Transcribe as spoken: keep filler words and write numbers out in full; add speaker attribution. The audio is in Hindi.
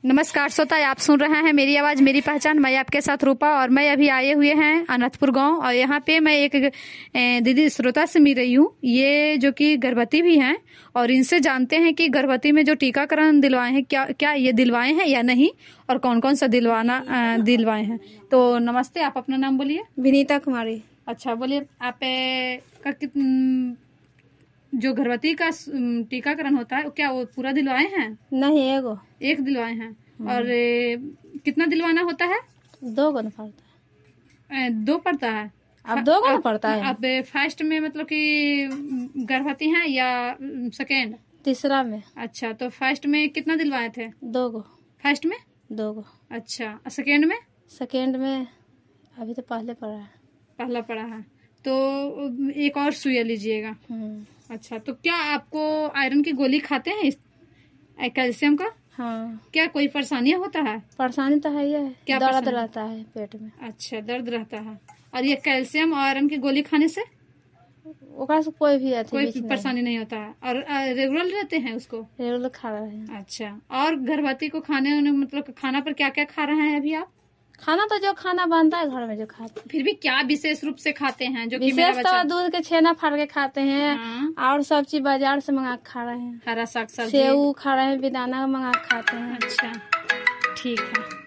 Speaker 1: नमस्कार श्रोता, आप सुन रहे हैं मेरी आवाज मेरी पहचान। मैं आपके साथ रूपा और मैं अभी आए हुए हैं अनंतपुर गांव और यहाँ पे मैं एक दीदी श्रोता से मिल रही हूँ, ये जो कि गर्भवती भी हैं और इनसे जानते हैं कि गर्भवती में जो टीकाकरण दिलवाए हैं क्या क्या ये दिलवाए हैं या नहीं और कौन कौन सा दिलवाना दिलवाए हैं। तो नमस्ते, आप अपना नाम बोलिए।
Speaker 2: विनीता कुमारी।
Speaker 1: अच्छा, बोलिए आप का कित जो गर्भवती का टीकाकरण होता है क्या वो पूरा दिलवाए हैं?
Speaker 2: नहीं, एगो
Speaker 1: एक दिलवाए हैं। और ए, कितना दिलवाना होता है?
Speaker 2: दो गो पड़ता है।
Speaker 1: ए, दो पड़ता है।
Speaker 2: अब दो गो पड़ता है।
Speaker 1: अब फर्स्ट में मतलब कि गर्भवती हैं या सेकेंड?
Speaker 2: तीसरा में।
Speaker 1: अच्छा, तो फर्स्ट में कितना दिलवाए थे?
Speaker 2: दो गो।
Speaker 1: फर्स्ट में
Speaker 2: दो गो।
Speaker 1: अच्छा, सेकेंड में?
Speaker 2: सेकेंड में अभी तो पहले पड़ा है।
Speaker 1: पहला पड़ा है तो एक और सुई लीजिएगा। अच्छा, तो क्या आपको आयरन की गोली खाते हैं इस कैल्शियम का?
Speaker 2: हाँ। क्या
Speaker 1: कोई परेशानियां होता है?
Speaker 2: परेशानी तो है, ये
Speaker 1: क्या
Speaker 2: दर्द रहता है पेट में।
Speaker 1: अच्छा, दर्द रहता है। और ये कैल्शियम और आयरन की गोली खाने से
Speaker 2: ओकरा से कोई भी
Speaker 1: कोई परेशानी नहीं होता है। और रेगुलर रहते हैं उसको?
Speaker 2: रेगुलर खा रहे हैं।
Speaker 1: अच्छा, और गर्भवती को खाने मतलब खाना पर क्या क्या खा रहे हैं अभी आप?
Speaker 2: खाना तो जो खाना बनता है घर में जो खाते हैं।
Speaker 1: फिर भी क्या विशेष रूप से खाते हैं? जो कि
Speaker 2: विशेष तो दूध के छेना फाड़ के खाते हैं।
Speaker 1: हाँ।
Speaker 2: और सब चीज बाजार से मंगा के खा रहे हैं।
Speaker 1: हरा साग सब्जी,
Speaker 2: सेव खा रहे हैं, बेदाना मंगा के खाते हैं।
Speaker 1: अच्छा, ठीक है।